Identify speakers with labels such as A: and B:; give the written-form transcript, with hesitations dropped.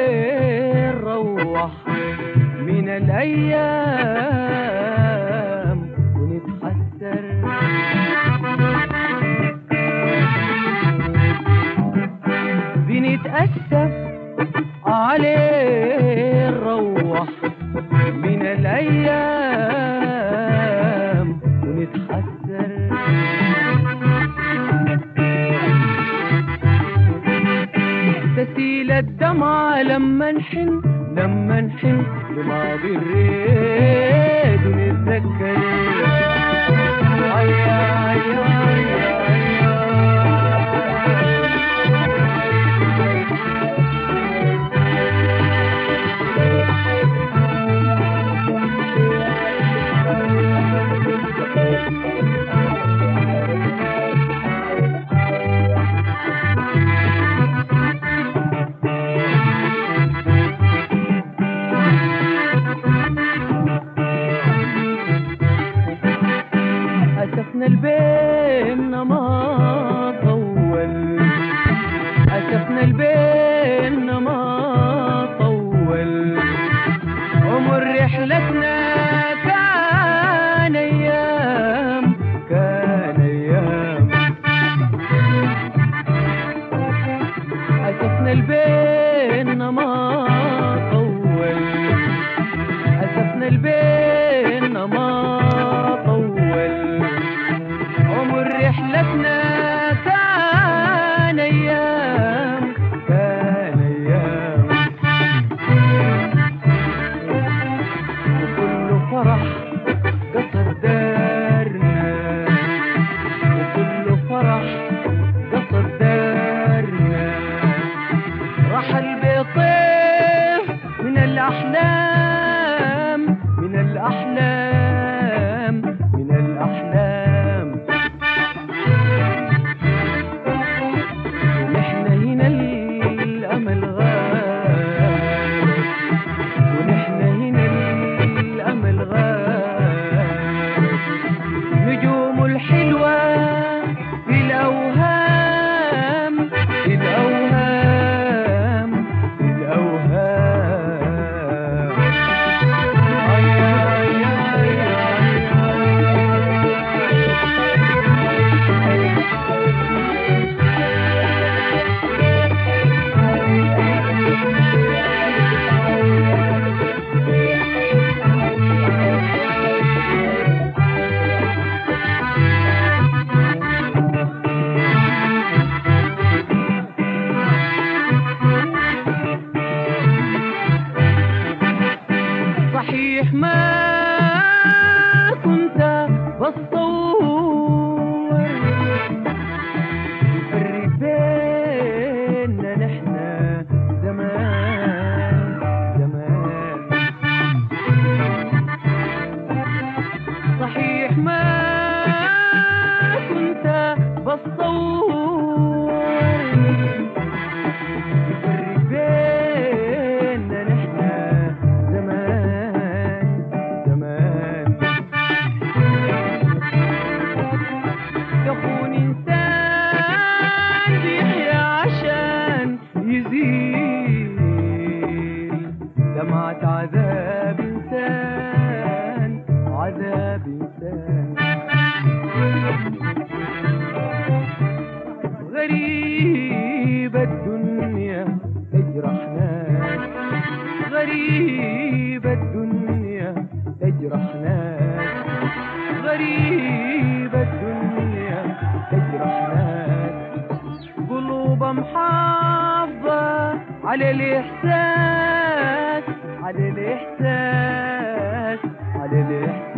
A: الليل روح من الأيام ونتحسر، بنتأسف عليه نروح من الأيام ونتحسر. تسيل الدمعة لما نحن لماضي الريد ونتذكر. أسفنا البين ما طول، أسفنا البين ما طول، عمر رحلتنا كان أيام كان أيام. أسفنا البين ما طول، أسفنا البين ما رحلتنا كان أيام كان أيام. وكل فرح قصر دارنا، وكل فرح قصر دارنا، رحل بطيف من الأحلام من الأحلام من الأحلام. صحيح ما كنت بتصور يفرق بيننا نحنا زمان زمان. صحيح ما كنت بتصور يفرق بيننا نحنا زمان زمان. يكون إنسان بيحيا عشان يزيل دمعة عذاب إنسان عذاب إنسان. غريبة الدنيا تجرح ناس، غريبة الدنيا تجرح ناس، غريبة الدنيا تجرح ناس. قلوب محافظة على الإحساس على الإحساس على الإحساس.